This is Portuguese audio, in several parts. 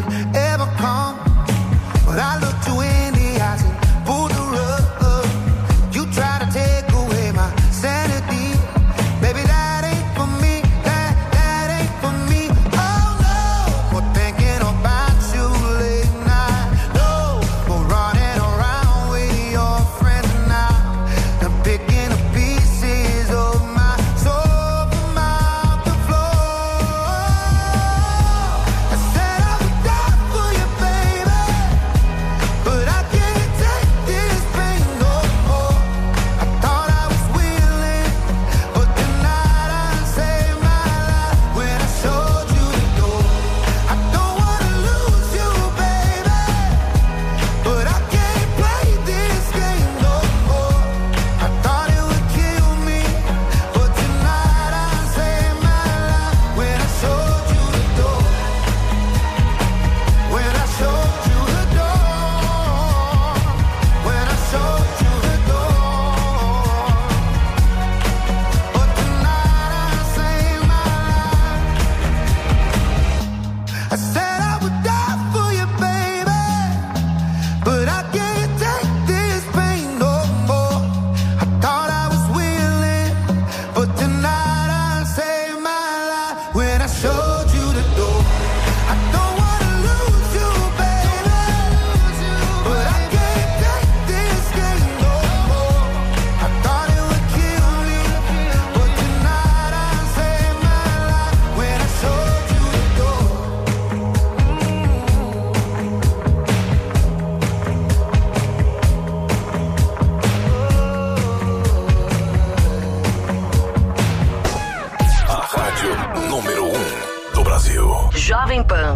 ever come. But I looked you in the eyes and pulled the rug. You try to take away my sanity. Baby, that ain't for me. That ain't for me. Oh no, for thinking about you late night. No, for running around with your friends now. And picking up pieces of my soul from out the floor. I said I would die for you, baby, but I can't take this pain no more. I thought I was willing, but tonight I saved my life when I showed you the door. I don't wanna lose you, baby, but I can't play this game no more. I thought it would kill me, but tonight I saved my life when I showed you the door. When I showed you the door. When I showed you the door. But tonight I saved my life. I said I would die for you, baby, but I can't take this pain no more. I thought I was willing, but tonight I saved my life when I showed you the door. I don't wanna lose you, baby, but I can't take this game no more. I thought it would kill me, but tonight I saved my life when I showed you the door. A rádio número 1 do Brasil. Jovem Pan.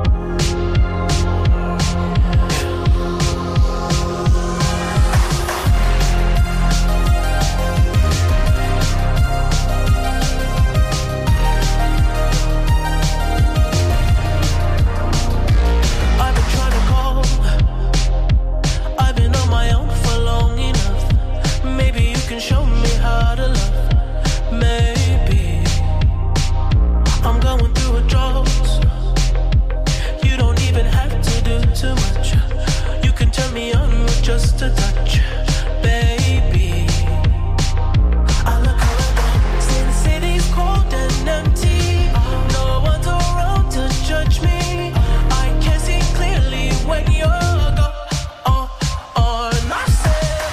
I've been trying to call. I've been on my own for long enough. Maybe you can show me how to love. Maybe I'm going through a drought. You don't even have to do too much. You can turn me on with just a touch, baby. I look around, see the city's cold and empty. No one's around to judge me. I can see clearly when you're gone. And I said,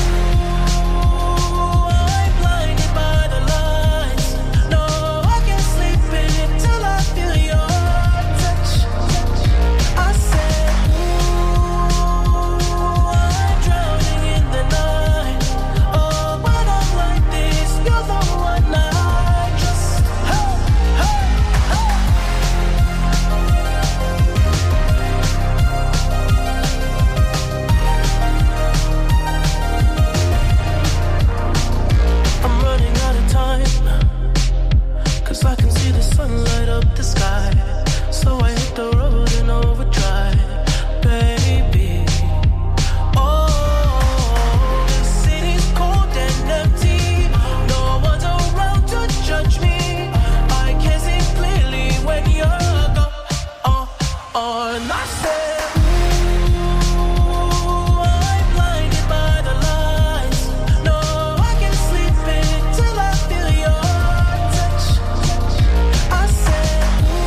ooh, I'm blinded by the lights. No, I can't sleep until I feel your touch. I said, ooh, I'm drowning in the night. Oh, when I'm like this, you're the one I trust. Hey, hey, hey. I'm running out of time, 'cause I can see the sun light up the sky. So I hit the road in overdrive, baby. Oh, the city's cold and empty. No one's around to judge me. I can see clearly when you're gone. And I said, ooh, I'm blinded by the lights. No, I can't sleep until I feel your touch. I said,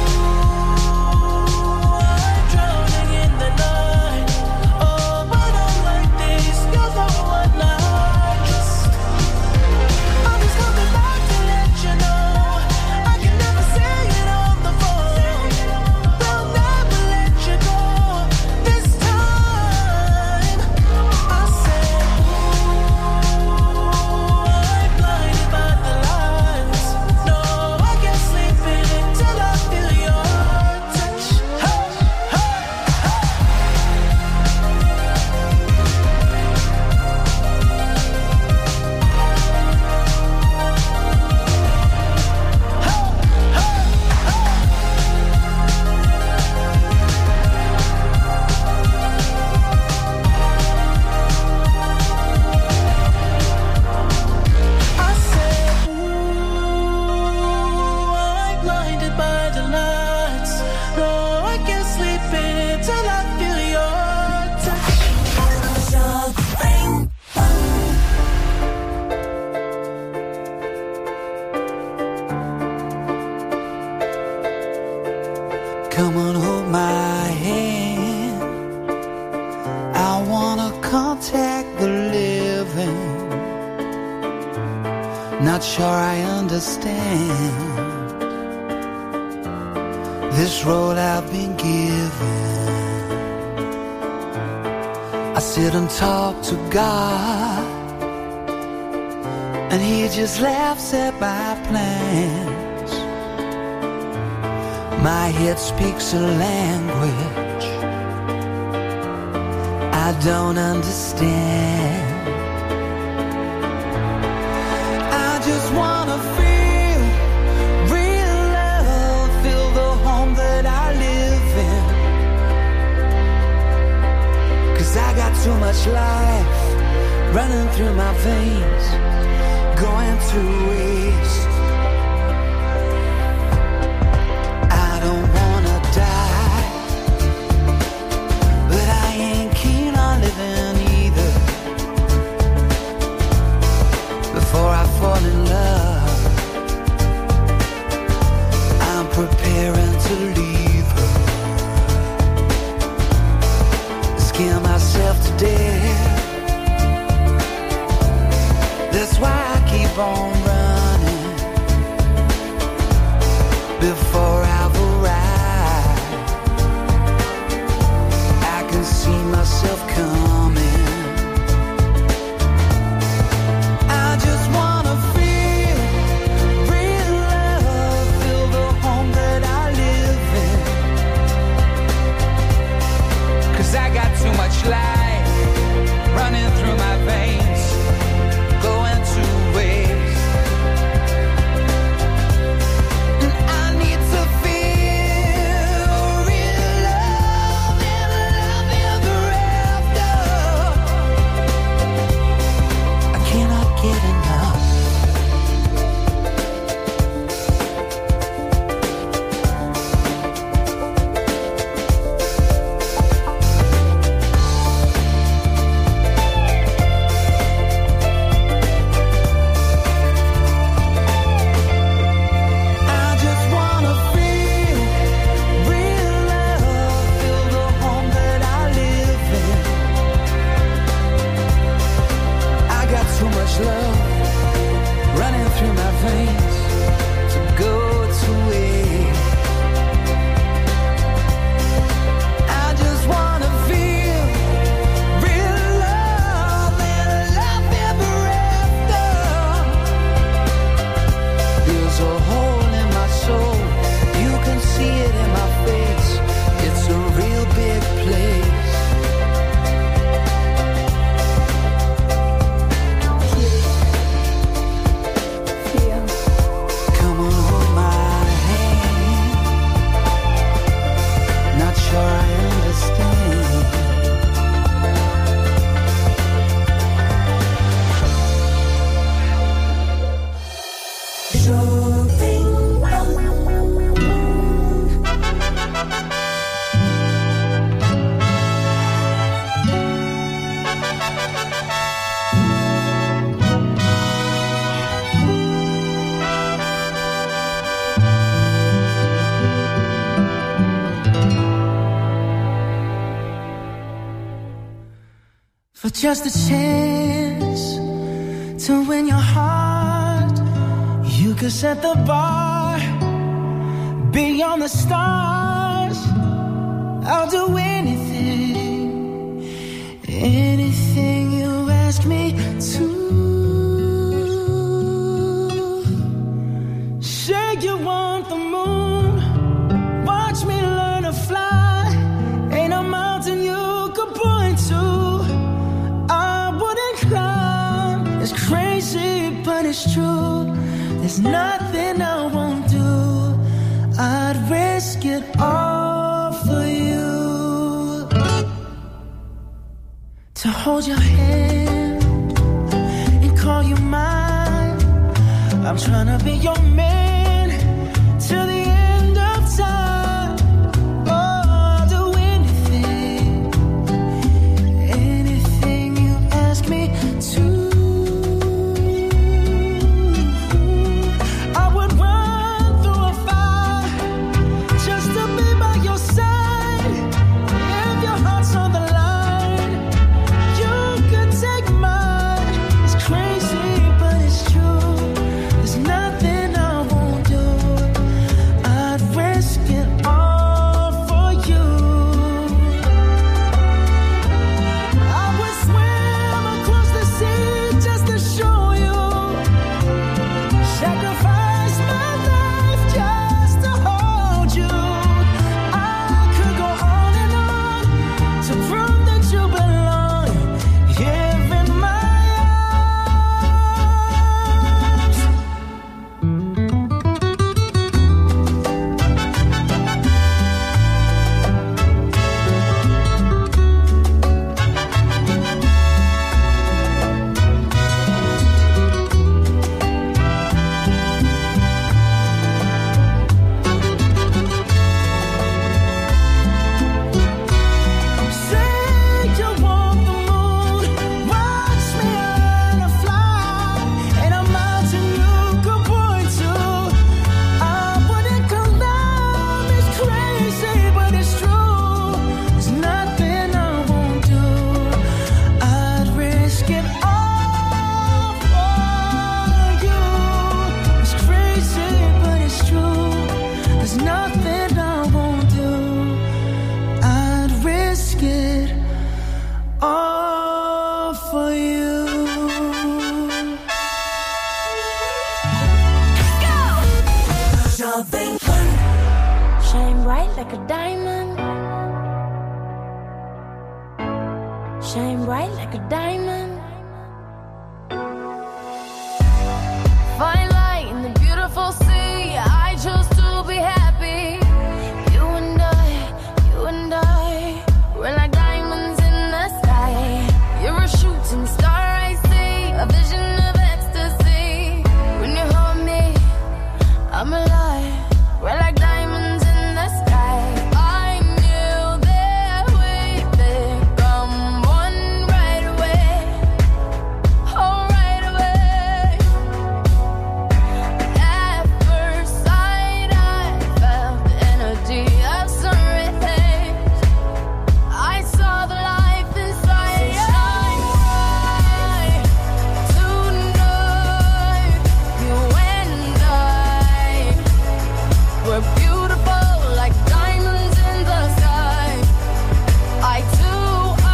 ooh, I'm drowning in the night. Oh, when I'm like this, you're the one I trust. I'm just coming back to let you know I can never say it on the phone. They'll never let you go. Not sure I understand this role I've been given. I sit and talk to God, and He just laughs at my plans. My head speaks a language I don't understand. I just wanna feel real love, feel the home that I live in. 'Cause I got too much life running through my veins, going to waste. I don't wanna die, but I ain't keen on living either. Before I fall in love, I'm preparing to leave her. Scare myself to death. That's why I keep on running before I've arrived. I can see myself coming. I just wanna feel real love, feel the home that I live in. 'Cause I got too much life running through my veins, going to waste. And I need to feel real love and love ever after. I cannot get enough. I just wanna feel real love, feel the home that I live in. I got too much love running through my veins to go to waste. I just wanna feel real love and love ever after. There's a hole in my soul, you can see it in my face. It's a real big place. Come on, hold my hand. Not sure I understand. For just a chance to win your heart, you could set the bar beyond the stars. I'll do anything, anything you ask me to. Say you want the moon, watch me learn to fly. Ain't a mountain you could point to I wouldn't climb. It's crazy, but it's true. There's nothing I won't do. I'd risk it all for you. To hold your hand and call you mine. I'm trying to be your man till the end of time. Oh, I'll do anything, anything you ask me to. I would run through a fire just to be by your side. If your heart's on the line, you could take mine. It's crazy, but it's true. a diamond. Shine bright like a diamond. Fine light in the beautiful sea. I chose to be happy. You and I, we're like diamonds in the sky. You're a shooting star, I see, a vision of ecstasy. When you hold me, I'm alive. We're like diamonds in the sky. I knew that we'd become one right away. Oh, right away. At first sight, I felt the energy of sun rays. I saw the life inside. So shine bright tonight. You and I, we're beautiful like diamonds in the sky. I too,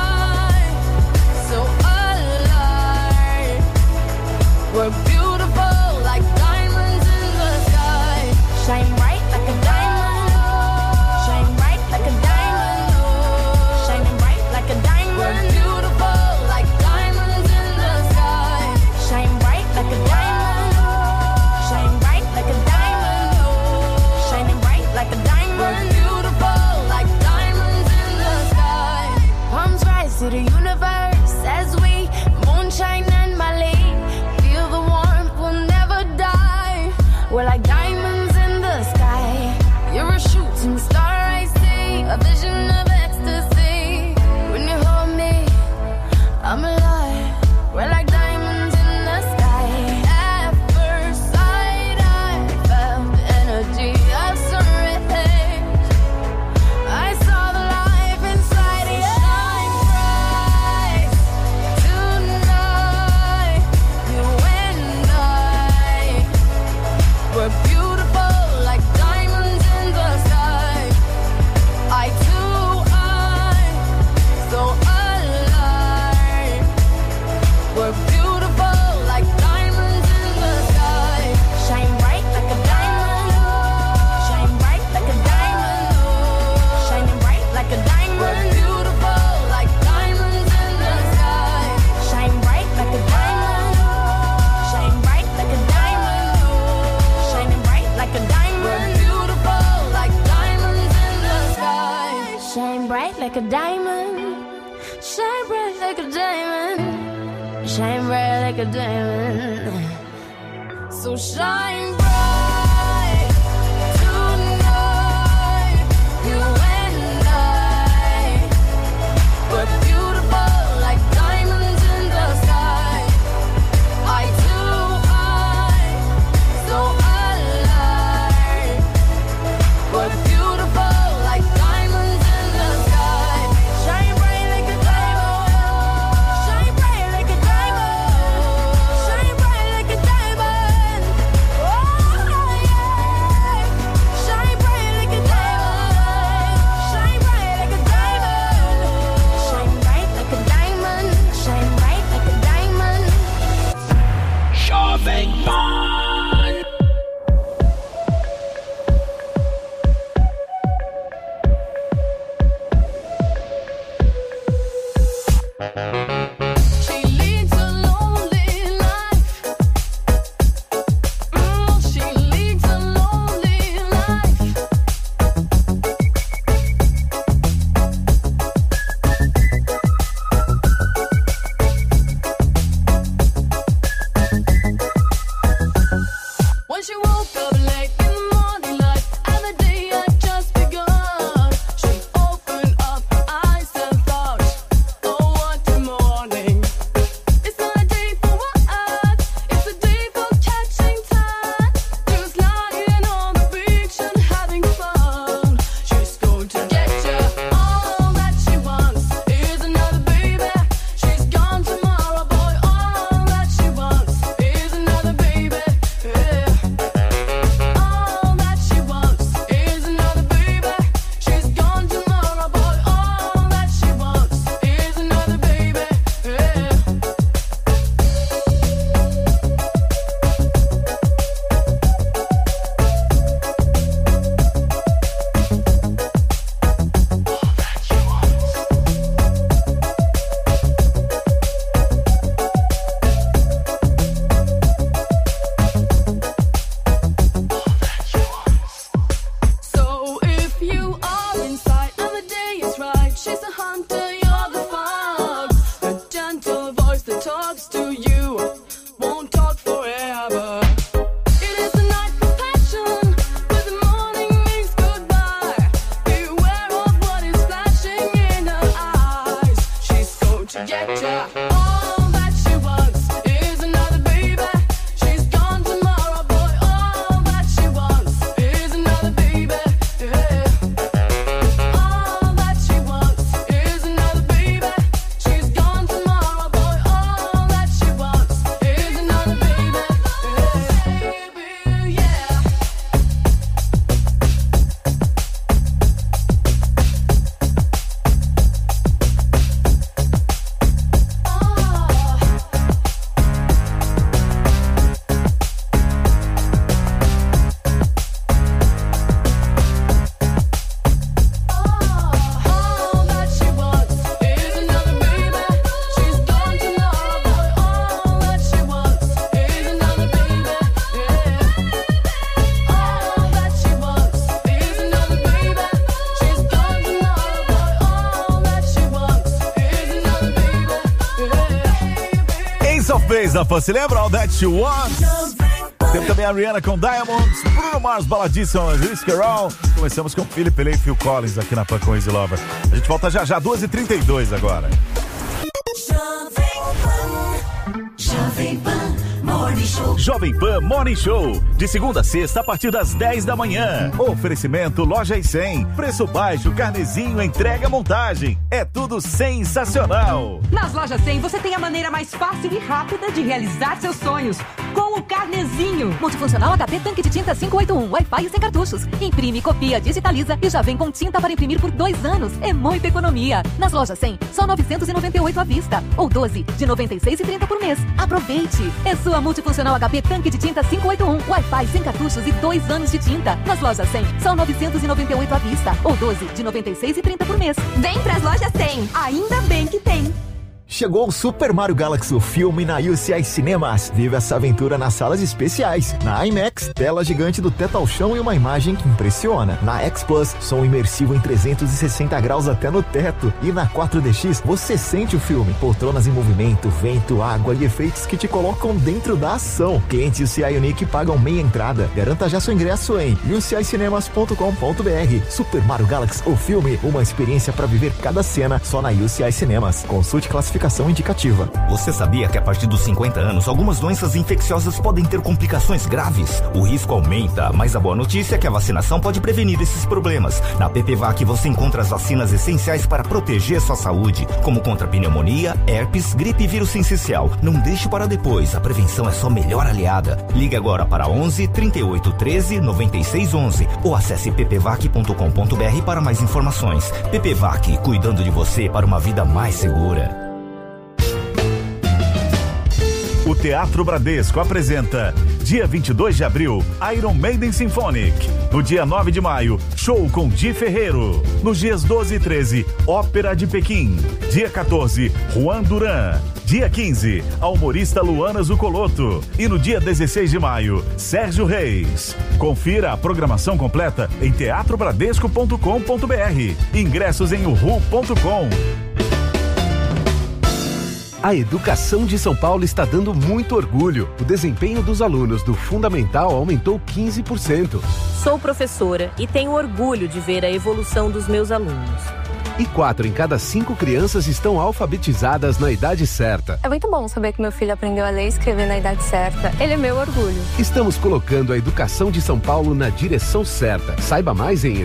so alive. We're beautiful like diamonds in the sky. Shine bright like a diamond. Shine bright like a diamond. Shining bright like a diamond. We're beautiful like diamonds in the sky. Shine bright like a diamond. Shine bright like a diamond. Shining bright like a diamond. We're beautiful like diamonds in the sky. Palms rise to the universe as we moonshine and Mali. Feel the warmth, we'll never die. We're like diamonds in the sky. You're a shooting star, I see, a vision of ecstasy. When you hold me, I'm alive. We're like diamonds in the sky. At first sight, I felt the energy of sun rays. I saw the life inside you. Shine bright tonight. You and I, we're beautiful like diamonds in the sky. I too, so alive. We're beautiful like diamonds in the sky. Shine bright like a diamond. Shine bright like a diamond. Shining bright like a diamond. We're beautiful like diamonds in the sky. Shine bright like a diamond. Shine bright like a diamond. Shining bright like a diamond. We're beautiful like diamonds in the sky. Shine bright like a diamond. Shine bright like a diamond. Shine bright like a diamond. So shine bright tonight. You and I, we're beautiful like diamonds in the sky. I too, so alive. We're beautiful like diamonds in the sky. Shine bright like a diamond. Shine bright like a diamond. Shine bright like a diamond. Oh yeah. Shine bright like a diamond. Shine bright like a diamond. Shine bright like a diamond. Shine bright like a diamond. Jovem Pan. She leads a lonely life. She leads a lonely life. When she woke up late in the morning light, and the day had just begun, she opened up her eyes and thought, oh, what more? reject ya. All that she wants is another baby. She's gone tomorrow, boy. All that she wants is another baby. Yeah. All that she wants is another baby. She's gone tomorrow, boy. All that she wants is another baby. Yeah. Baby, yeah. All that she wants is another baby. She's gone tomorrow, boy. All that she wants is another baby. Yeah. All that she wants is another baby. She's gone tomorrow, boy. All that she wants is another baby. Ace of Base da Pussy, lembra? All That She Wants. Temos também a Rihanna com Diamonds, Bruno Mars, baladíssimo, Luis Carroll. Começamos com Philip Lee e Phil Collins aqui na Pan com Easy Lover. A gente volta já, 2h32 agora. Jovem Pan Morning Show, de segunda a sexta a partir das 10 da manhã. Oferecimento Loja e 100, preço baixo, carnezinho, entrega, montagem. É tudo sensacional. Nas Lojas 100 você tem a maneira mais fácil e rápida de realizar seus sonhos. Com o Carnezinho. Multifuncional HP tanque de tinta 581, Wi-Fi e sem cartuchos. Imprime, copia, digitaliza e já vem com tinta para imprimir por 2 anos. É muita economia. Nas Lojas 100, só 998 à vista. Ou 12 de 96,30 por mês. Aproveite. É sua multifuncional HP tanque de tinta 581, Wi-Fi sem cartuchos e 2 anos de tinta. Nas Lojas 100, só 998 à vista. Ou 12 de 96,30 por mês. Vem pras Lojas 100. Ainda bem que tem. Chegou o Super Mario Galaxy, o filme na UCI Cinemas. Vive essa aventura nas salas especiais. Na IMAX, tela gigante do teto ao chão e uma imagem que impressiona. Na X Plus, som imersivo em 360 graus até no teto. E na 4DX, você sente o filme. Poltronas em movimento, vento, água e efeitos que te colocam dentro da ação. Clientes UCI Unique pagam meia entrada. Garanta já seu ingresso em ucicinemas.com.br. Super Mario Galaxy, o filme, uma experiência para viver cada cena só na UCI Cinemas. Consulte classificação indicativa. Você sabia que a partir dos 50 anos, algumas doenças infecciosas podem ter complicações graves? O risco aumenta, mas a boa notícia é que a vacinação pode prevenir esses problemas. Na PPVAC você encontra as vacinas essenciais para proteger sua saúde, como contra pneumonia, herpes, gripe e vírus sincicial. Não deixe para depois, a prevenção é sua melhor aliada. Ligue agora para 11 38 13 96 11 ou acesse ppvac.com.br para mais informações. PPVAC, cuidando de você para uma vida mais segura. O Teatro Bradesco apresenta, dia 22 de abril, Iron Maiden Symphonic. No dia 9 de maio, show com Di Ferreiro. Nos dias 12 e 13, Ópera de Pequim. Dia 14, Juan Duran. Dia 15, a humorista Luana Zucoloto. E no dia 16 de maio, Sérgio Reis. Confira a programação completa em teatrobradesco.com.br. Ingressos em uhu.com. A educação de São Paulo está dando muito orgulho. O desempenho dos alunos do Fundamental aumentou 15%. Sou professora e tenho orgulho de ver a evolução dos meus alunos. E 4 em cada 5 crianças estão alfabetizadas na idade certa. É muito bom saber que meu filho aprendeu a ler e escrever na idade certa. Ele é meu orgulho. Estamos colocando a educação de São Paulo na direção certa. Saiba mais em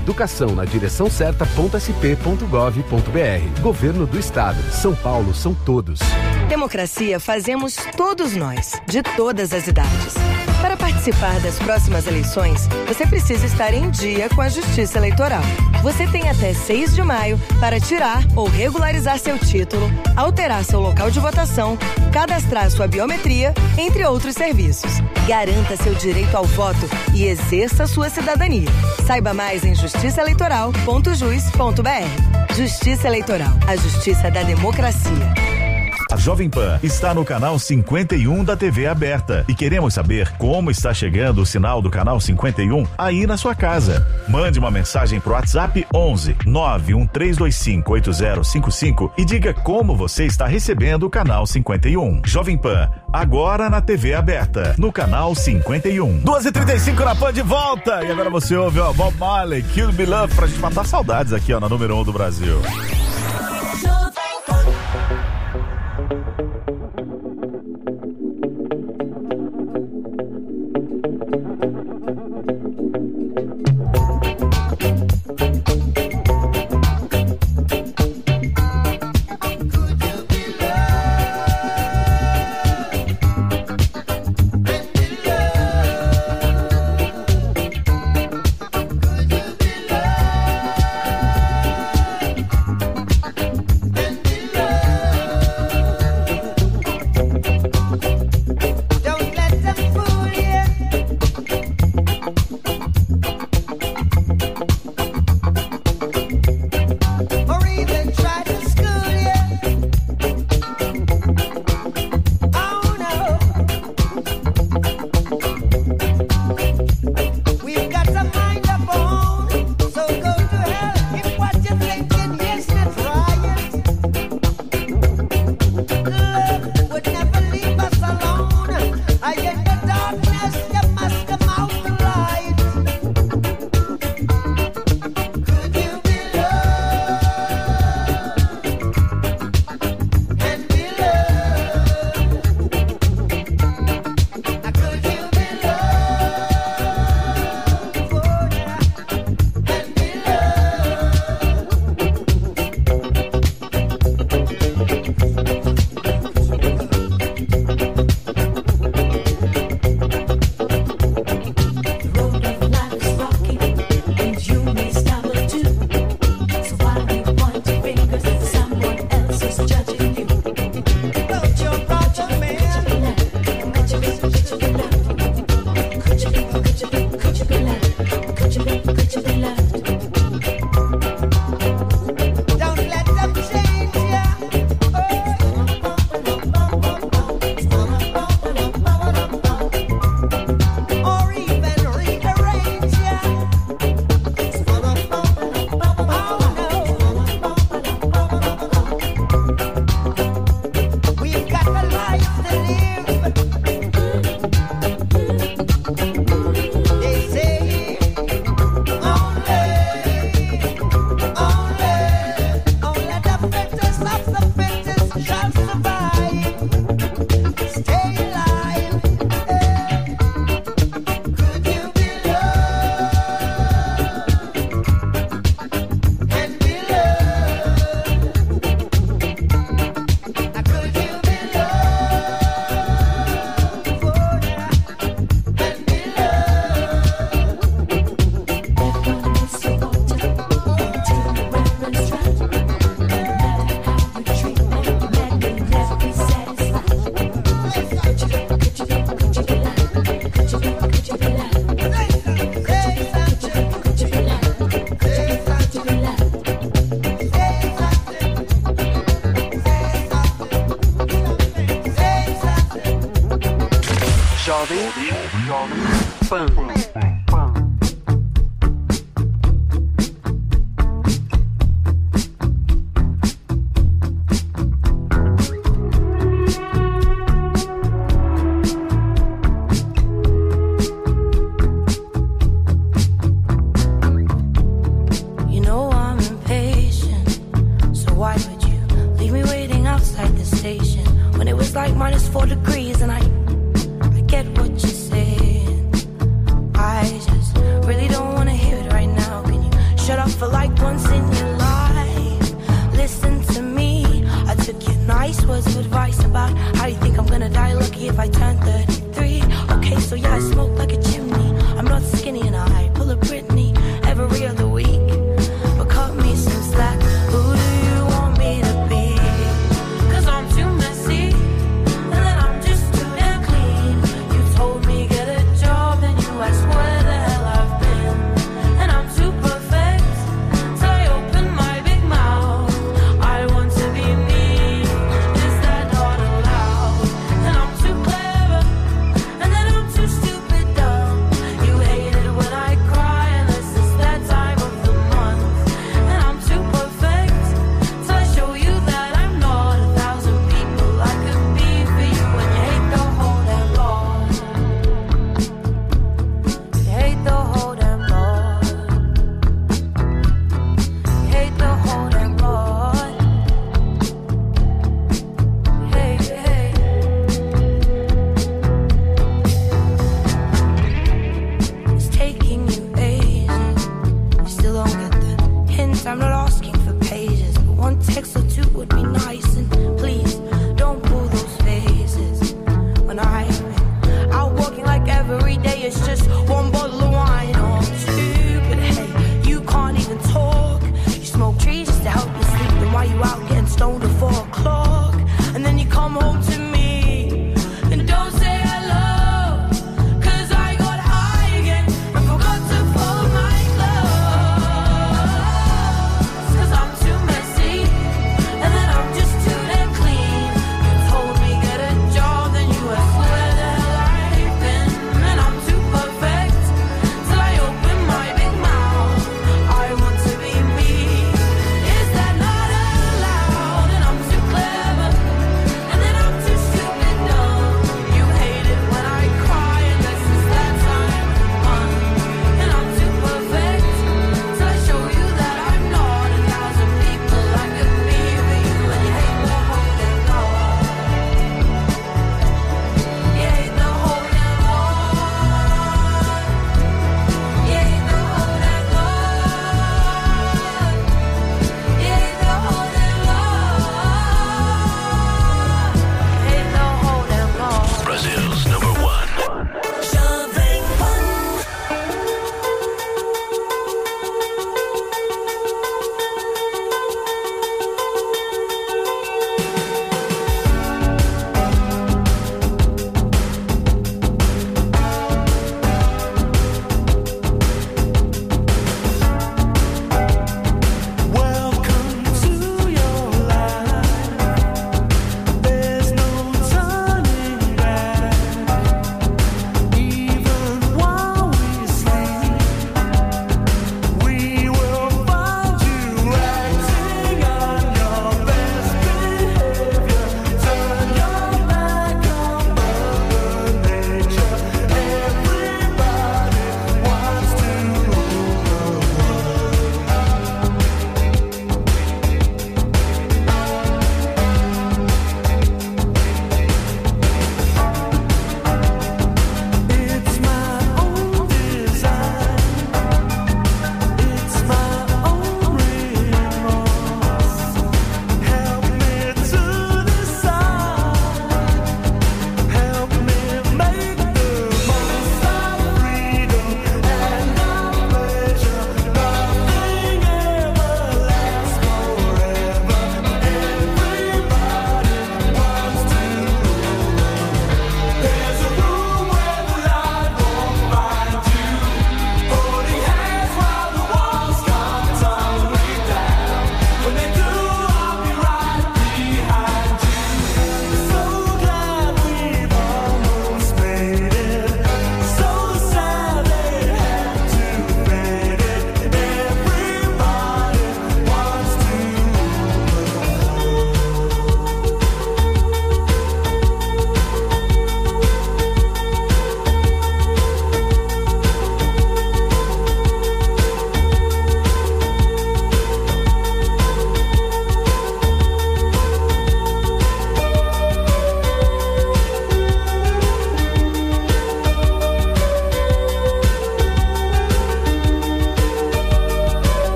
educaçãonadireçãocerta.sp.gov.br. Governo do Estado. São Paulo são todos. Democracia fazemos todos nós, de todas as idades. Para participar das próximas eleições, você precisa estar em dia com a Justiça Eleitoral. Você tem até 6 de maio para tirar ou regularizar seu título, alterar seu local de votação, cadastrar sua biometria, entre outros serviços. Garanta seu direito ao voto e exerça sua cidadania. Saiba mais em justiçaeleitoral.jus.br. Justiça Eleitoral, a justiça da democracia. A Jovem Pan está no canal 51 da TV aberta e queremos saber como está chegando o sinal do canal 51 aí na sua casa. Mande uma mensagem pro WhatsApp 11 91325 8055 e diga como você está recebendo o canal 51. Jovem Pan, agora na TV aberta, no canal 51. 2h35 na Pan de volta. E agora você ouve, ó, Bob Marley, Kill Me Love, pra gente matar saudades aqui, ó, na número 1 do Brasil.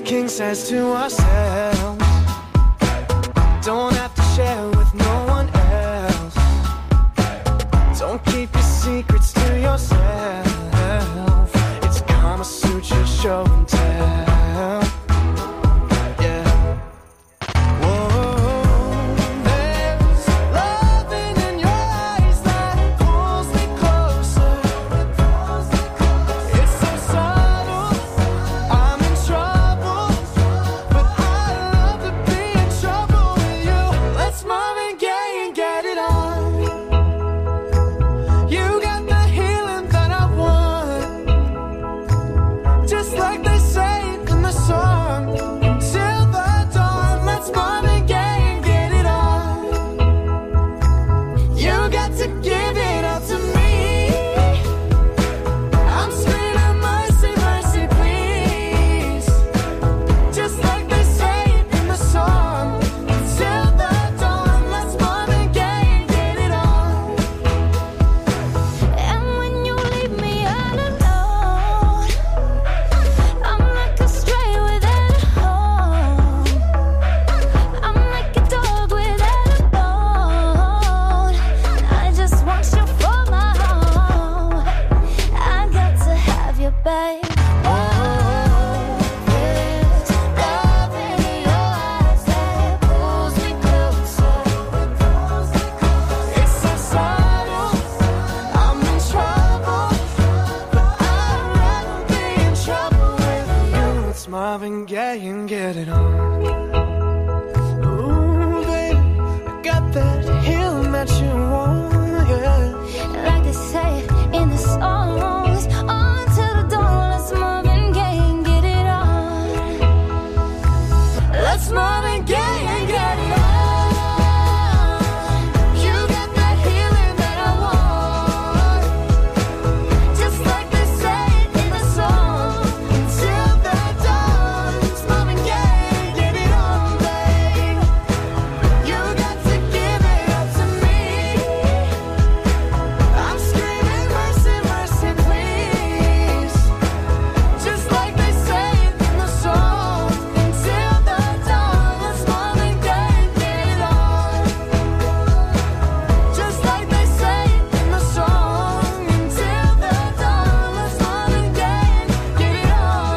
king size to ourselves. Don't have to share with no one else. Don't keep your secrets to yourself. It's Kama Sutra show and tell. Yeah. Whoa, there's loving in your eyes that pulls me closer. It's so subtle, I'm in trouble, but I love to be in trouble with you. Let's Marvin Gaye and get it on. You got the healing that I want, just like they say in the song. Until the dawn, let's Marvin Gaye and get it on. You got to give it up to me. I'm screaming mercy, mercy, please. Just like they say in the song. Until the dawn, let's Marvin Gaye and get it on. And when you leave me all alone, I'm like a stray without a home. I'm like a dog without a bone. I just want you for my home. I got to have you, babe. There's love in your eyes that pulls me closer. It's so subtle, I'm in trouble, but I'd rather be in trouble with you. It's Marvin Gaye and get it on. Ooh, baby, I got that healing that you want, yeah. Like they say in the songs, on till the dawn, let's Marvin Gaye and get it on. Let's Marvin Gaye and get it on. You got that healing that I want, Just like they say in the song. until the dawn. It's Marvin Gaye and get it on, babe. You got to give it up to me. I'm screaming mercy, mercy, please. Just like they say in the song. Until the dawn, let's Marvin Gaye and get it on. Just like they say in the song. Until the dawn, let's Marvin Gaye and get it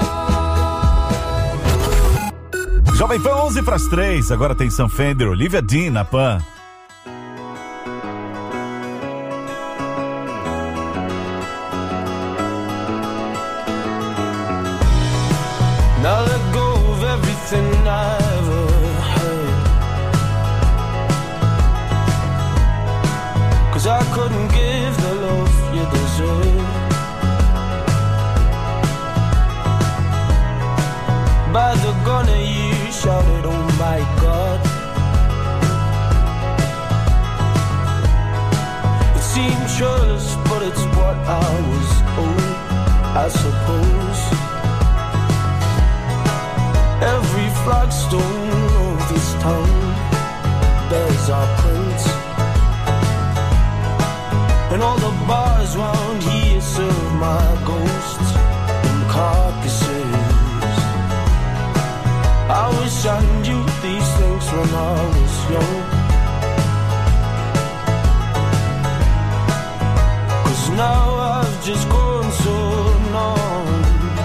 on. Jovem Pan 11 para as 3. Agora tem Sam Fender, Olivia Dean na Pan. Now let go of everything I ever heard, 'cause I couldn't give the love you deserve. By the gun you shouted, oh my God. It seemed churlish, but it's what I was owed, I suppose. Every flagstone of this town bears our prints, and all the bars round here serve my ghosts and carcasses. I wish I knew these things when I was young, 'cause now I've just grown so numb.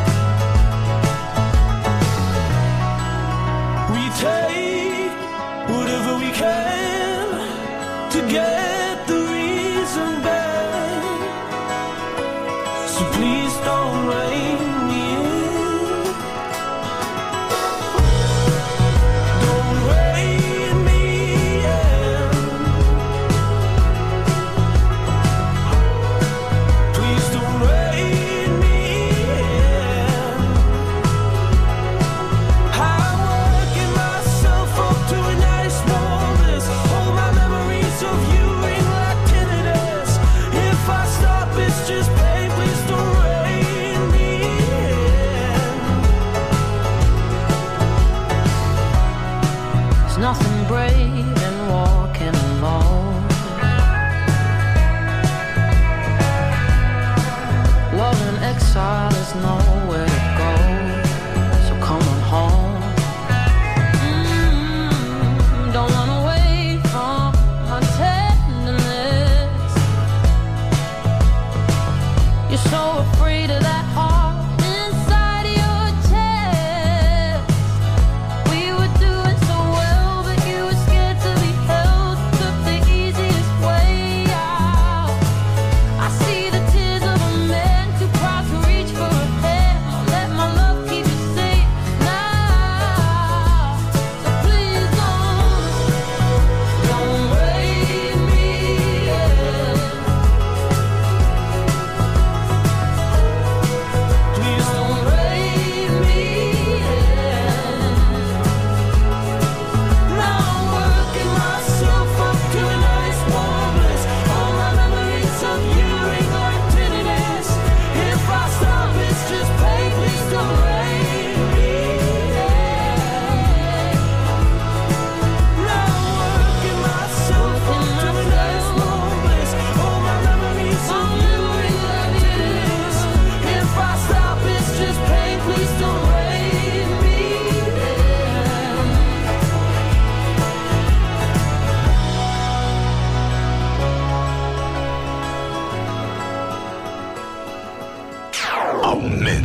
We take whatever we can to get the reason back, so please don't rein me in. Don't rein me in. Please don't rein me in. I'm working myself up to a nice warm bliss. All my memories of you ring like tinnitus. If I stop, it's just pain. Please don't rein me in. There's nothing brave in walking alone. Love in exile is nowhere to go. So come on home.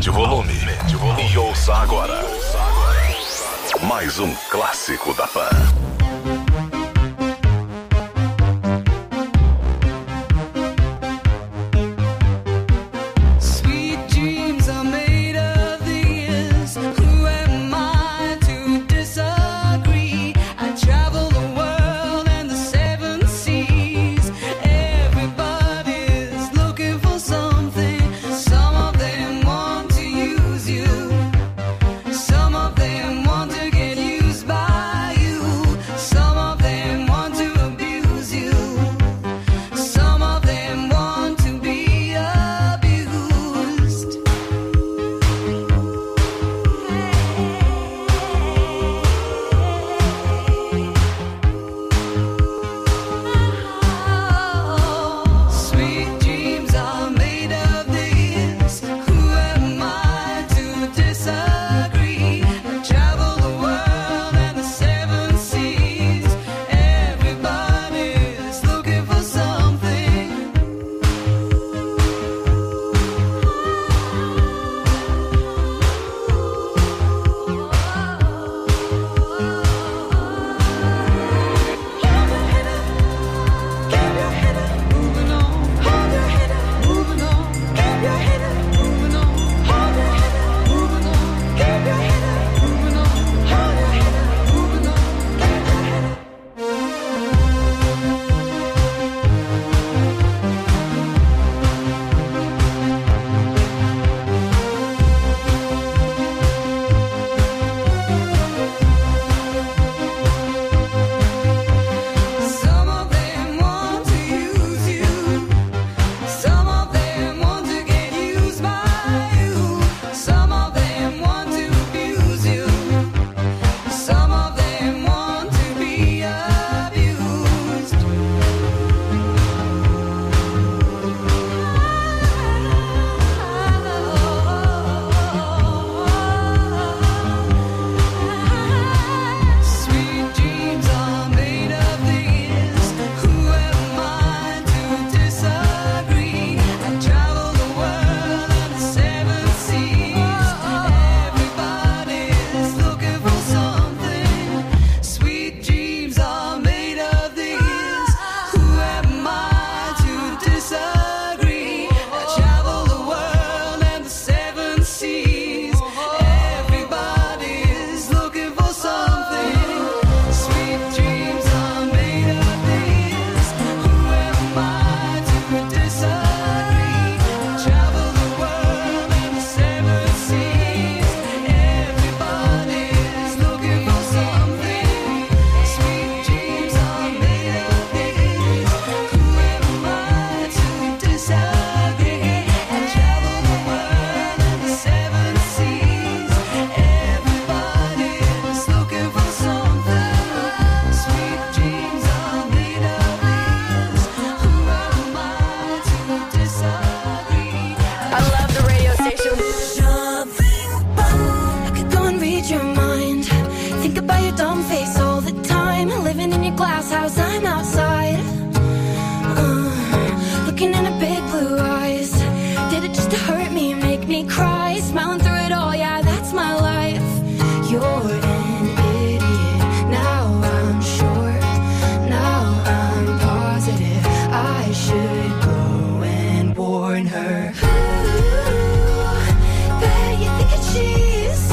Aumente o volume. E ouça agora. Mais um clássico da Pan.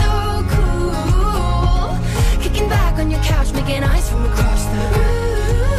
Making eyes from across the room.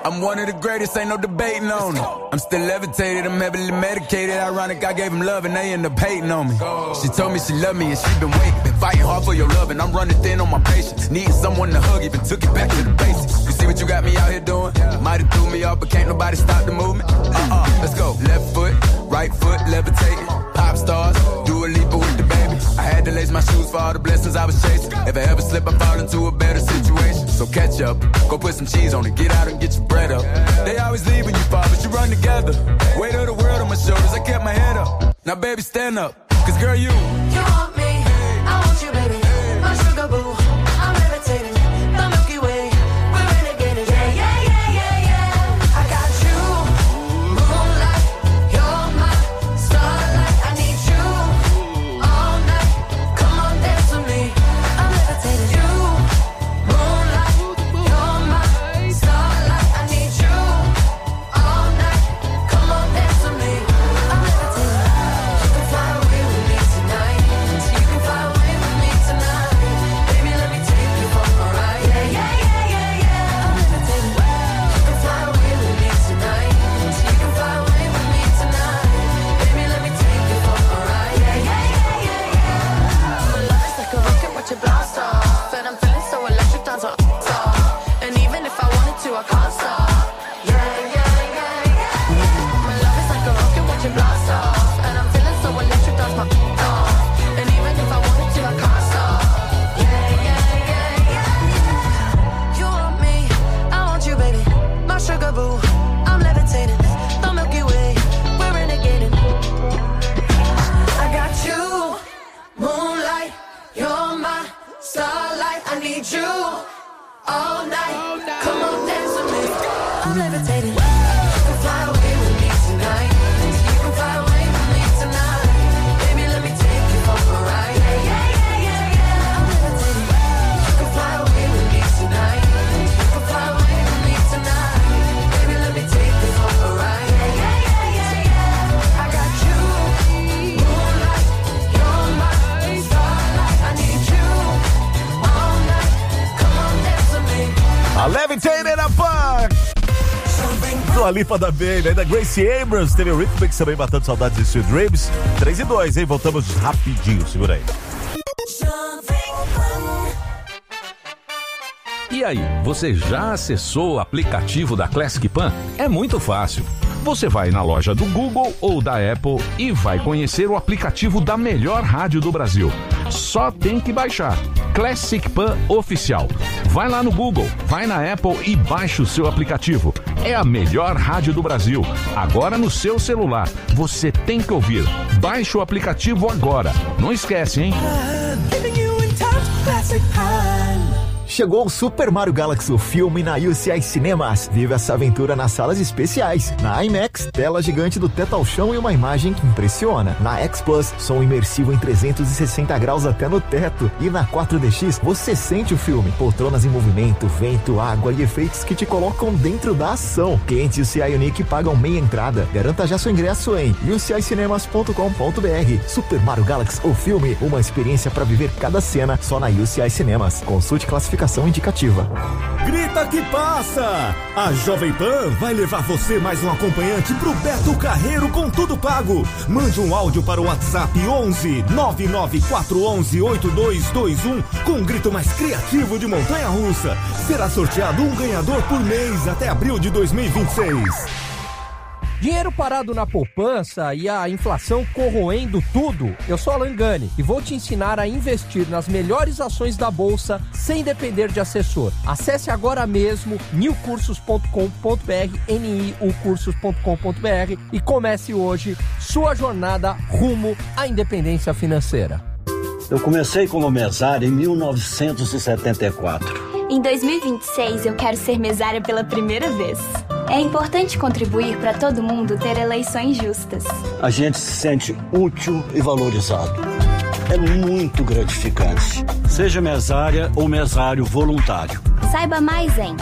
I'm one of the greatest, ain't no debating on it. I'm still levitated, I'm heavily medicated. Ironic, I gave him love and they end up hating on me. She told me she loved me and she been waiting. Been fighting hard for your love and I'm running thin on my patience. Needing someone to hug, even took it back to the basics. You see what you got me out here doing? Might have threw me off, but can't nobody stop the movement. Let's go. Left foot, right foot, levitating. Pop stars, do a leap with the baby. I had to lace my shoes for all the blessings I was chasing. If I ever slip, I fall into a better situation. So catch up, go put some cheese on it, get out and get your bread up. They always leave when you fall, but you run together. Weight of the world on my shoulders, I kept my head up. Now baby, stand up, cause girl, you want me, I want you, baby. My sugar boo, I'm levitating. The Milky Way, we're renegading. Yeah, yeah, yeah, yeah, yeah. I got you, moonlight. You're my starlight. I need you all night. Come on, dance with me. I'm levitating. You, moonlight. You're my starlight. I need you all night. Come on, dance with me. I'm levitating. You can fly away with me tonight. You can fly away with me tonight. Baby, let me take you for a ride. Yeah, yeah, yeah, yeah, yeah. I'm levitating. You can fly away with me tonight. You can fly away with me tonight. Baby, let me take you for a ride. Yeah, yeah, yeah, yeah, yeah. My love is like a rocket, watch it blast off. And I'm feeling so electric, dance on off. And even if I wanted to, I can't stop. Yeah, yeah, yeah, yeah. My love is like a rocket, watch it blast off. And I'm feeling so electric, dance my off. And even if I wanted to, I can't stop. Yeah, yeah, yeah, yeah. You want me, I want you, baby. My sugar boo, I'm levitating. The Milky Way, we're renegading. I got you, moonlight. You're my starlight. I need you all night. Come on, dance with me. I'm levitating. You can fly away with me tonight. You can fly away with me tonight. Baby, let me take you for a ride. Yeah, yeah, yeah, yeah, yeah. I'm levitating. You can fly away with me tonight. You can fly away with me tonight. Baby, let me take you for a ride. Yeah, yeah, yeah, yeah, yeah. I got you, moonlight. You're my starlight. I need you all night. Come on, dance with me. A Levitated Apart! Dua Lipa da Baby, ainda Gracie Abrams, teve o Rhythmics também batendo saudades de Sweet Dreams. 3-2, hein? Voltamos rapidinho, segura aí. E aí, você já acessou o aplicativo da Classic Pan? É muito fácil. Você vai na loja do Google ou da Apple e vai conhecer o aplicativo da melhor rádio do Brasil. Só tem que baixar. Classic Pan Oficial. Vai lá no Google, vai na Apple e baixa o seu aplicativo. É a melhor rádio do Brasil. Agora no seu celular. Você tem que ouvir. Baixe o aplicativo agora. Não esquece, hein? Chegou o Super Mario Galaxy, o filme na UCI Cinemas. Vive essa aventura nas salas especiais. Na IMAX, tela gigante do teto ao chão e uma imagem que impressiona. Na X Plus, som imersivo em 360 graus até no teto. E na 4DX, você sente o filme. Poltronas em movimento, vento, água e efeitos que te colocam dentro da ação. Clientes UCI Unique pagam meia entrada. Garanta já seu ingresso em ucicinemas.com.br. Super Mario Galaxy, o filme, uma experiência para viver cada cena só na UCI Cinemas. Consulte classificação indicativa. Grita que passa! A Jovem Pan vai levar você mais um acompanhante pro Beto Carreiro com tudo pago. Mande um áudio para o WhatsApp 11 99411 8221 com um grito mais criativo de montanha-russa. Será sorteado um ganhador por mês até abril de 2026. Dinheiro parado na poupança e a inflação corroendo tudo? Eu sou Alan Gani e vou te ensinar a investir nas melhores ações da Bolsa sem depender de assessor. Acesse agora mesmo niucursos.com.br, niucursos.com.br e comece hoje sua jornada rumo à independência financeira. Eu comecei como mesário em 1974. Em 2026, eu quero ser mesária pela primeira vez. É importante contribuir para todo mundo ter eleições justas. A gente se sente útil e valorizado. É muito gratificante. Seja mesária ou mesário voluntário. Saiba mais em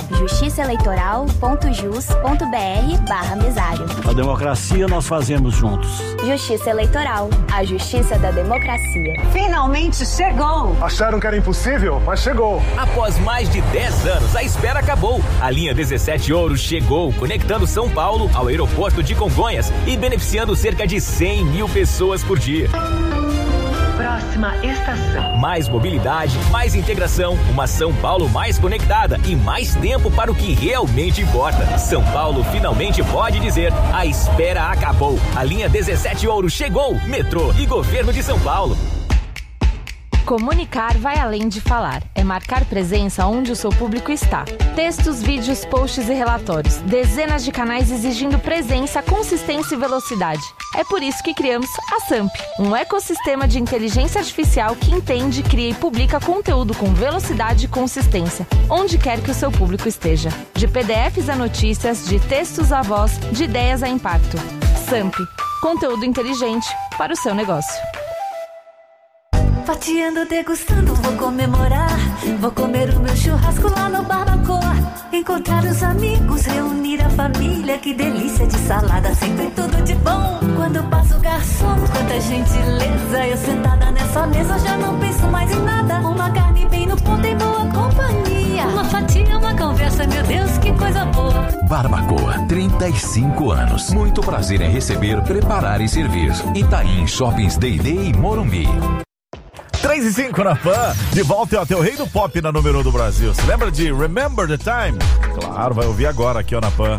justiçaeleitoral.jus.br/mesário. A democracia nós fazemos juntos. Justiça Eleitoral, a justiça da democracia. Finalmente chegou! Acharam que era impossível, mas chegou. Após mais de 10 anos, a espera acabou. A linha 17 Ouro chegou, conectando São Paulo ao aeroporto de Congonhas e beneficiando cerca de 100 mil pessoas por dia. Próxima estação. Mais mobilidade, mais integração, uma São Paulo mais conectada e mais tempo para o que realmente importa. São Paulo finalmente pode dizer: a espera acabou. A linha 17 Ouro chegou. Metrô e Governo de São Paulo. Comunicar vai além de falar. É marcar presença onde o seu público está. Textos, vídeos, posts e relatórios. Dezenas de canais exigindo presença, consistência e velocidade. É por isso que criamos a SAMP, um ecossistema de inteligência artificial que entende, cria e publica conteúdo com velocidade e consistência, onde quer que o seu público esteja. De PDFs a notícias, de textos a voz, de ideias a impacto. SAMP, conteúdo inteligente para o seu negócio. Fatiando, degustando, vou comemorar. Vou comer o meu churrasco lá no Barbacoa. Encontrar os amigos, reunir a família. Que delícia de salada, sempre tudo de bom. Quando passa o garçom, quanta gentileza. Eu sentada nessa mesa já não penso mais em nada. Uma carne bem no ponto em boa companhia. Uma fatia, uma conversa, meu Deus, que coisa boa. Barbacoa, 35 anos. Muito prazer em receber, preparar e servir. Itaim Shoppings D&D e Morumbi. 3 e 5 na Pan, de volta ao teu rei do pop na número 1 do Brasil. Você lembra de Remember the Time? Claro, vai ouvir agora aqui ó, na Pan.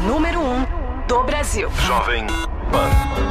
número 1 do Brasil. Jovem Pan.